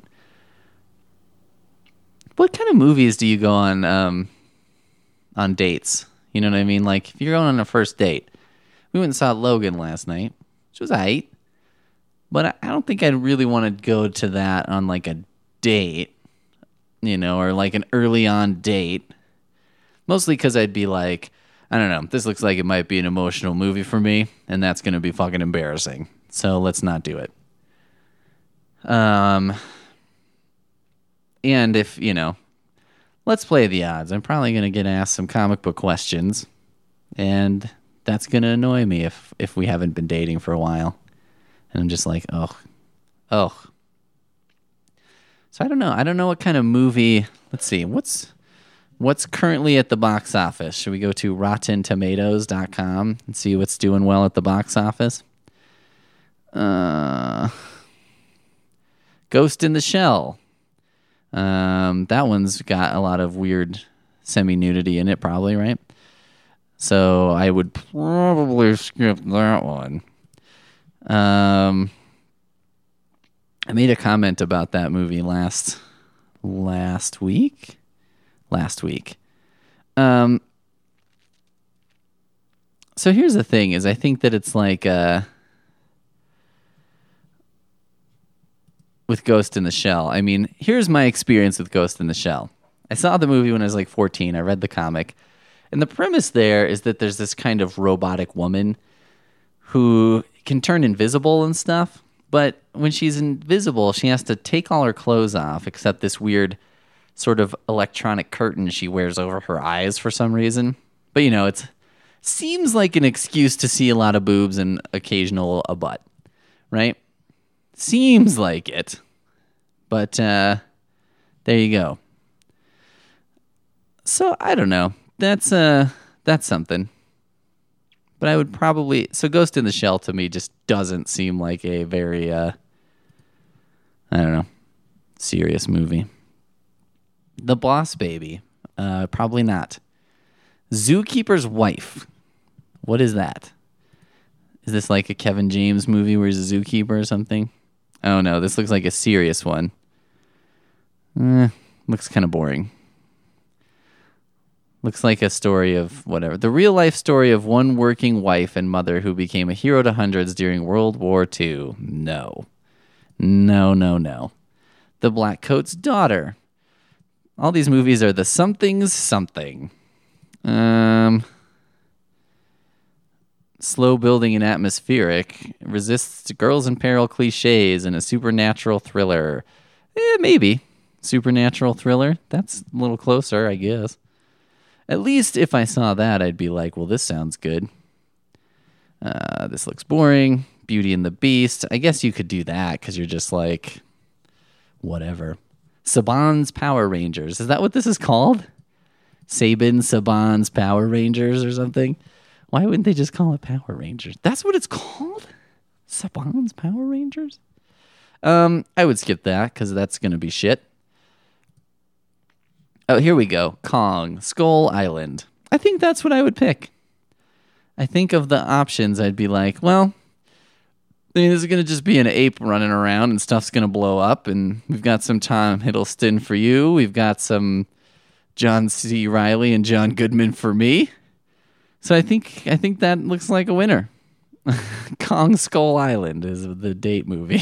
What kind of movies do you go on um, on dates? You know what I mean? Like, if you're going on a first date, we went and saw Logan last night, which was aight. But I don't think I'd really want to go to that on, like, a date, you know, or like an early on date. Mostly because I'd be like, I don't know, this looks like it might be an emotional movie for me, and that's going to be fucking embarrassing. So let's not do it. Um, and if, you know, let's play the odds. I'm probably going to get asked some comic book questions, and that's going to annoy me if, if we haven't been dating for a while. And I'm just like, oh, oh. So I don't know. I don't know what kind of movie. Let's see. What's what's currently at the box office? Should we go to rotten tomatoes dot com and see what's doing well at the box office? Uh, Ghost in the Shell. Um, that one's got a lot of weird semi-nudity in it, probably, right? So I would probably skip that one. Um, I made a comment about that movie last last week. Last week. Um. So here's the thing: is I think that it's like uh, with Ghost in the Shell. I mean, here's my experience with Ghost in the Shell. I saw the movie when I was like fourteen. I read the comic, and the premise there is that there's this kind of robotic woman who can turn invisible and stuff. But when she's invisible, she has to take all her clothes off except this weird sort of electronic curtain she wears over her eyes for some reason. But, you know, it seems like an excuse to see a lot of boobs and occasional a butt, right? Seems like it. But uh, there you go. So, I don't know. That's uh, that's something. But I would probably... So Ghost in the Shell to me just doesn't seem like a very, uh, I don't know, serious movie. The Boss Baby. Uh, probably not. Zookeeper's Wife. What is that? Is this like a Kevin James movie where he's a zookeeper or something? Oh no, this looks like a serious one. Eh, looks kind of boring. Looks like a story of whatever. The real life story of one working wife and mother who became a hero to hundreds during World War Two. No. No, no, no. The Black Coat's Daughter. All these movies are the something's something. Um, slow building and atmospheric. Resists girls in peril cliches and a supernatural thriller. Eh, maybe. Supernatural thriller? That's a little closer, I guess. At least if I saw that, I'd be like, well, this sounds good. Uh, this looks boring. Beauty and the Beast. I guess you could do that because you're just like, whatever. Saban's Power Rangers. Is that what this is called? Sabin Saban's Power Rangers or something? Why wouldn't they just call it Power Rangers? That's what it's called? Saban's Power Rangers? Um, I would skip that because that's going to be shit. Oh, here we go. Kong, Skull Island. I think that's what I would pick. I think of the options, I'd be like, well, I mean, this is going to just be an ape running around and stuff's going to blow up. And we've got some Tom Hiddleston for you. We've got some John C. Reilly and John Goodman for me. So I think I think that looks like a winner. Kong Skull Island is the date movie.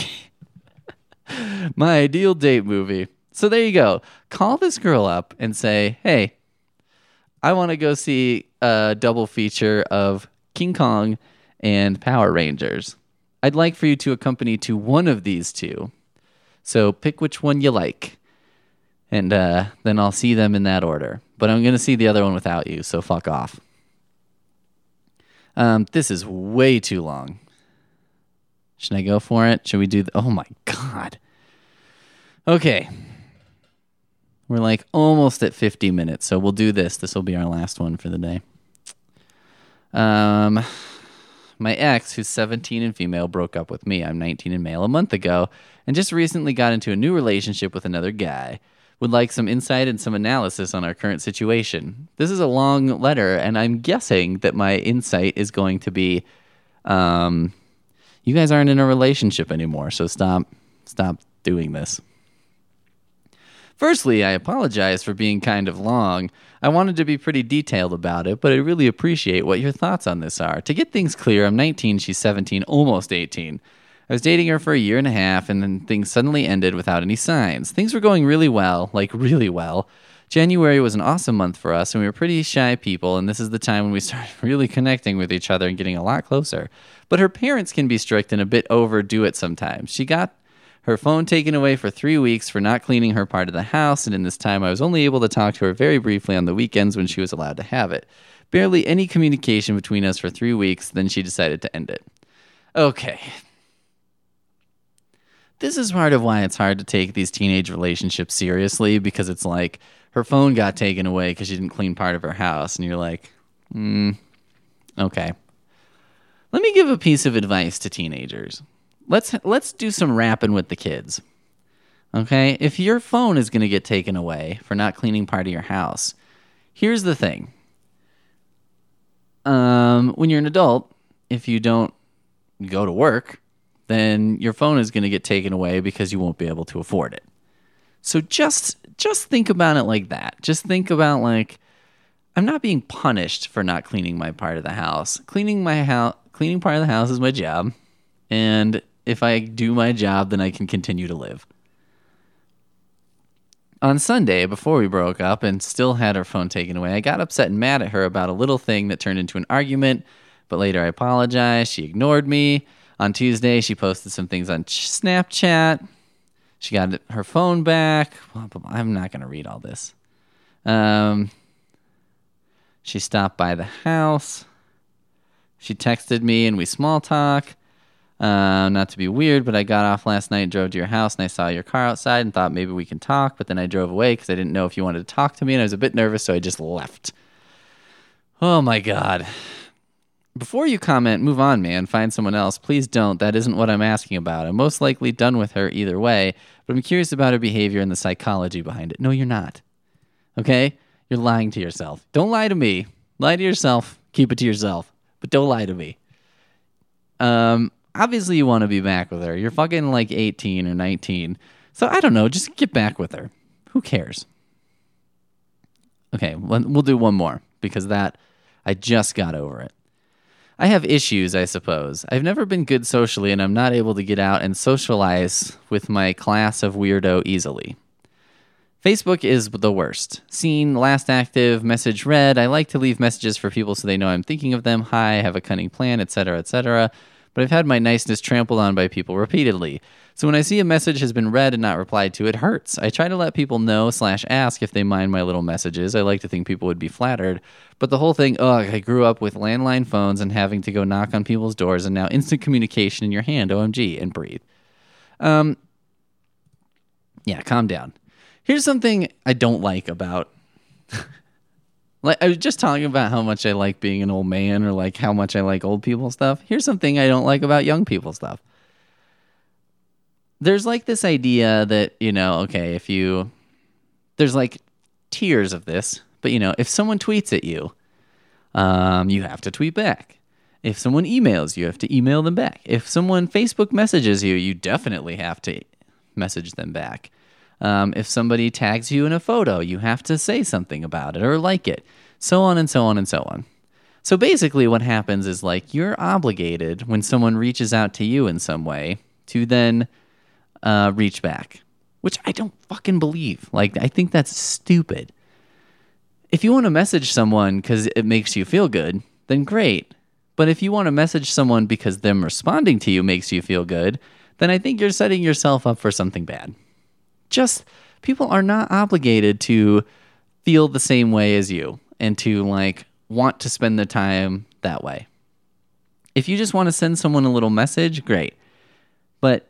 My ideal date movie. So there you go. Call this girl up and say, hey, I want to go see a double feature of King Kong and Power Rangers. I'd like for you to accompany to one of these two. So pick which one you like. And uh, then I'll see them in that order. But I'm going to see the other one without you, so fuck off. Um, this is way too long. Should I go for it? Should we do... The- oh my God. Okay. We're like almost at fifty minutes, so we'll do this. This will be our last one for the day. Um, my ex, who's seventeen and female, broke up with me. I'm nineteen and male a month ago, and just recently got into a new relationship with another guy. Would like some insight and some analysis on our current situation. This is a long letter, and I'm guessing that my insight is going to be, um, you guys aren't in a relationship anymore, so stop, stop doing this. Firstly, I apologize for being kind of long. I wanted to be pretty detailed about it, but I really appreciate what your thoughts on this are. To get things clear, I'm nineteen, she's seventeen, almost eighteen. I was dating her for a year and a half, and then things suddenly ended without any signs. Things were going really well, like really well. January was an awesome month for us, and we were pretty shy people, and this is the time when we started really connecting with each other and getting a lot closer. But her parents can be strict and a bit overdo it sometimes. She got her phone taken away for three weeks for not cleaning her part of the house, and in this time I was only able to talk to her very briefly on the weekends when she was allowed to have it. Barely any communication between us for three weeks, then she decided to end it. Okay. This is part of why it's hard to take these teenage relationships seriously, because it's like her phone got taken away because she didn't clean part of her house, and you're like, hmm, okay. Let me give a piece of advice to teenagers. Let's let's do some rapping with the kids. Okay? If your phone is going to get taken away for not cleaning part of your house, here's the thing. Um, when you're an adult, if you don't go to work, then your phone is going to get taken away because you won't be able to afford it. So just just think about it like that. Just think about like, I'm not being punished for not cleaning my part of the house. Cleaning my house, cleaning part of the house is my job, and if I do my job, then I can continue to live. On Sunday, before we broke up and still had her phone taken away, I got upset and mad at her about a little thing that turned into an argument, but later I apologized. She ignored me. On Tuesday, she posted some things on Snapchat. She got her phone back. I'm not going to read all this. Um, she stopped by the house. She texted me and we small talk. Uh, not to be weird, but I got off last night and drove to your house, and I saw your car outside and thought maybe we can talk, but then I drove away because I didn't know if you wanted to talk to me, and I was a bit nervous, so I just left. Oh, my God. Before you comment, move on, man. Find someone else. Please don't. That isn't what I'm asking about. I'm most likely done with her either way, but I'm curious about her behavior and the psychology behind it. No, you're not. Okay? You're lying to yourself. Don't lie to me. Lie to yourself. Keep it to yourself. But don't lie to me. Um... Obviously, you want to be back with her. You're fucking like eighteen or nineteen. So, I don't know. Just get back with her. Who cares? Okay, we'll do one more because that, I just got over it. I have issues, I suppose. I've never been good socially, and I'm not able to get out and socialize with my class of weirdo easily. Facebook is the worst. Seen, last active, message read. I like to leave messages for people so they know I'm thinking of them. Hi, I have a cunning plan, et cetera, et cetera. But I've had my niceness trampled on by people repeatedly. So when I see a message has been read and not replied to, it hurts. I try to let people know slash ask if they mind my little messages. I like to think people would be flattered. But the whole thing, ugh, I grew up with landline phones and having to go knock on people's doors, and now instant communication in your hand, O M G, and breathe. Um, yeah, calm down. Here's something I don't like about... Like, I was just talking about how much I like being an old man, or like how much I like old people stuff. Here's something I don't like about young people stuff. There's like this idea that, you know, okay, if you, there's like tiers of this, but you know, if someone tweets at you, um, you have to tweet back. If someone emails you, you have to email them back. If someone Facebook messages you, you definitely have to message them back. Um, if somebody tags you in a photo, you have to say something about it or like it, so on and so on and so on. So basically what happens is like you're obligated when someone reaches out to you in some way to then uh, reach back, which I don't fucking believe. Like, I think that's stupid. If you want to message someone because it makes you feel good, then great. But if you want to message someone because them responding to you makes you feel good, then I think you're setting yourself up for something bad. Just, people are not obligated to feel the same way as you and to, like, want to spend the time that way. If you just want to send someone a little message, great. But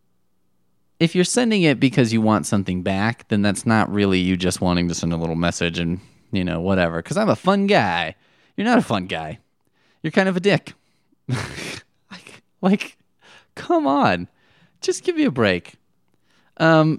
if you're sending it because you want something back, then that's not really you just wanting to send a little message and, you know, whatever. Because I'm a fun guy. You're not a fun guy. You're kind of a dick. like, like, come on. Just give me a break. Um...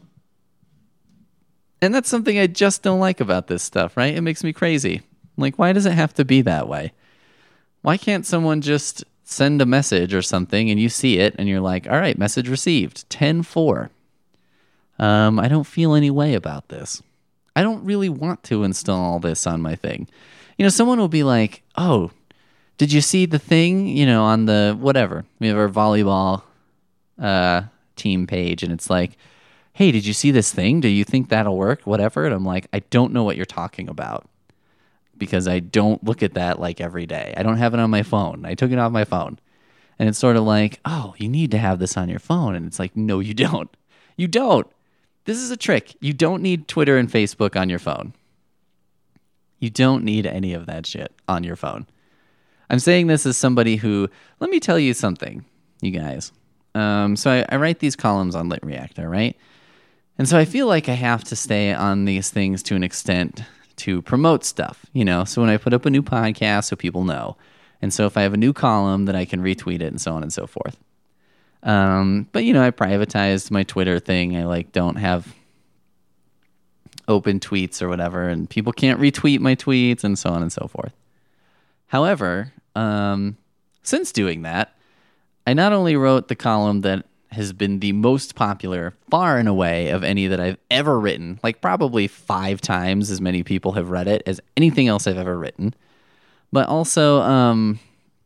And that's something I just don't like about this stuff, right? It makes me crazy. Like, why does it have to be that way? Why can't someone just send a message or something and you see it and you're like, all right, message received, ten four. Um, I don't feel any way about this. I don't really want to install all this on my thing. You know, someone will be like, oh, did you see the thing, you know, on the whatever, we have our volleyball uh, team page, and it's like, hey, did you see this thing? Do you think that'll work? Whatever. And I'm like, I don't know what you're talking about because I don't look at that like every day. I don't have it on my phone. I took it off my phone. And it's sort of like, oh, you need to have this on your phone. And it's like, no, you don't. You don't. This is a trick. You don't need Twitter and Facebook on your phone. You don't need any of that shit on your phone. I'm saying this as somebody who, let me tell you something, you guys. Um, so I, I write these columns on Lit Reactor, right? And so I feel like I have to stay on these things to an extent to promote stuff, you know? So when I put up a new podcast so people know. And so if I have a new column, then I can retweet it and so on and so forth. Um, but, you know, I privatized my Twitter thing. I, like, don't have open tweets or whatever, and people can't retweet my tweets and so on and so forth. However, um, since doing that, I not only wrote the column that has been the most popular, far and away, of any that I've ever written, like probably five times as many people have read it as anything else I've ever written, but also um,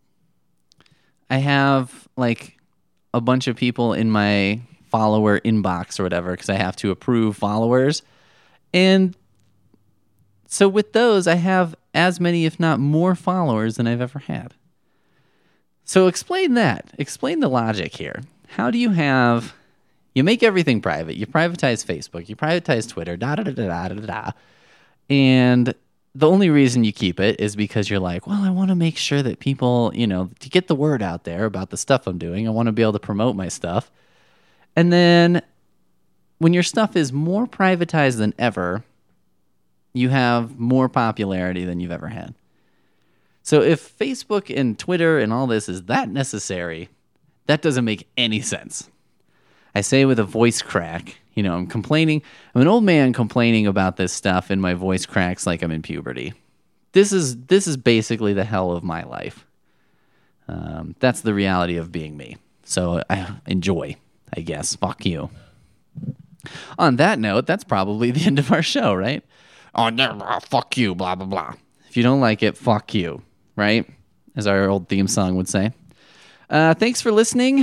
I have, like, a bunch of people in my follower inbox or whatever because I have to approve followers. And so with those, I have as many, if not more, followers than I've ever had. So explain that. Explain the logic here. How do you have... You make everything private. You privatize Facebook. You privatize Twitter. Da da da da da da da. And the only reason you keep it is because you're like, well, I want to make sure that people, you know, to get the word out there about the stuff I'm doing. I want to be able to promote my stuff. And then when your stuff is more privatized than ever, you have more popularity than you've ever had. So if Facebook and Twitter and all this is that necessary, that doesn't make any sense. I say with a voice crack, you know, I'm complaining. I'm an old man complaining about this stuff, and my voice cracks like I'm in puberty. This is this is basically the hell of my life. Um, that's the reality of being me. So I enjoy, I guess. Fuck you. On that note, that's probably the end of our show, right? Oh, no, fuck you, blah, blah, blah. If you don't like it, fuck you, right? As our old theme song would say. Uh, thanks for listening.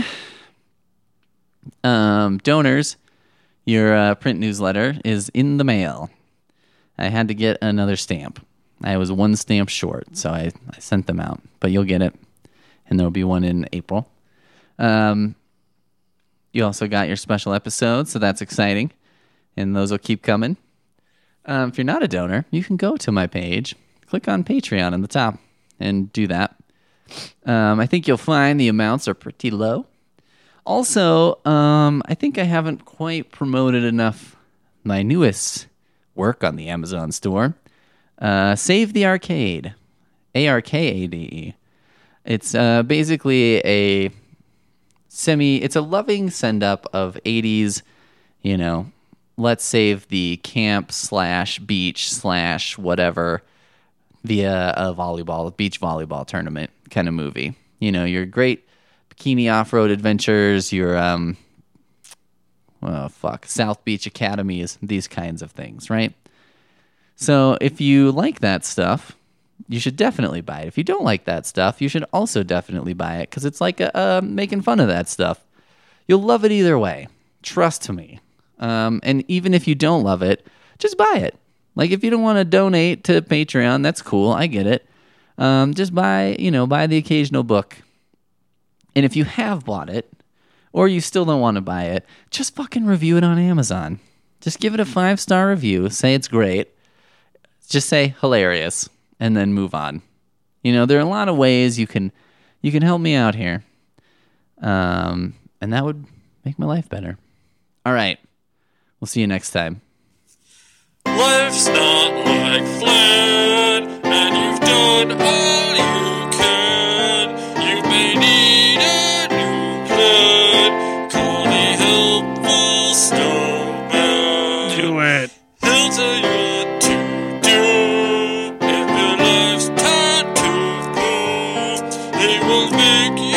Um, donors, your uh, print newsletter is in the mail. I had to get another stamp. I was one stamp short, so I, I sent them out. But you'll get it, and there'll be one in April. Um, you also got your special episodes, so that's exciting, and those will keep coming. Um, if you're not a donor, you can go to my page, click on Patreon on the top, and do that. Um, I think you'll find the amounts are pretty low. Also, um, I think I haven't quite promoted enough my newest work on the Amazon store. Uh, Save the Arcade. A R K A D E. It's uh, basically a semi... It's a loving send-up of eighties, you know, let's save the camp slash beach slash whatever via a volleyball, beach volleyball tournament kind of movie. You know, your great bikini off-road adventures, your, um, oh, fuck, South Beach Academies, these kinds of things, right? So if you like that stuff, you should definitely buy it. If you don't like that stuff, you should also definitely buy it because it's like a, uh, making fun of that stuff. You'll love it either way. Trust me. Um, and even if you don't love it, just buy it. Like, if you don't want to donate to Patreon, that's cool. I get it. Um, just buy, you know, buy the occasional book. And if you have bought it, or you still don't want to buy it, just fucking review it on Amazon. Just give it a five-star review. Say it's great. Just say hilarious, and then move on. You know, there are a lot of ways you can you can help me out here. Um, and that would make my life better. All right. We'll see you next time. Life's not like Flynn, and you've done all you can. You may need a new plan. Call the helpful snowman. Do it. He'll tell you what to do. If your life's time to prove, he will make you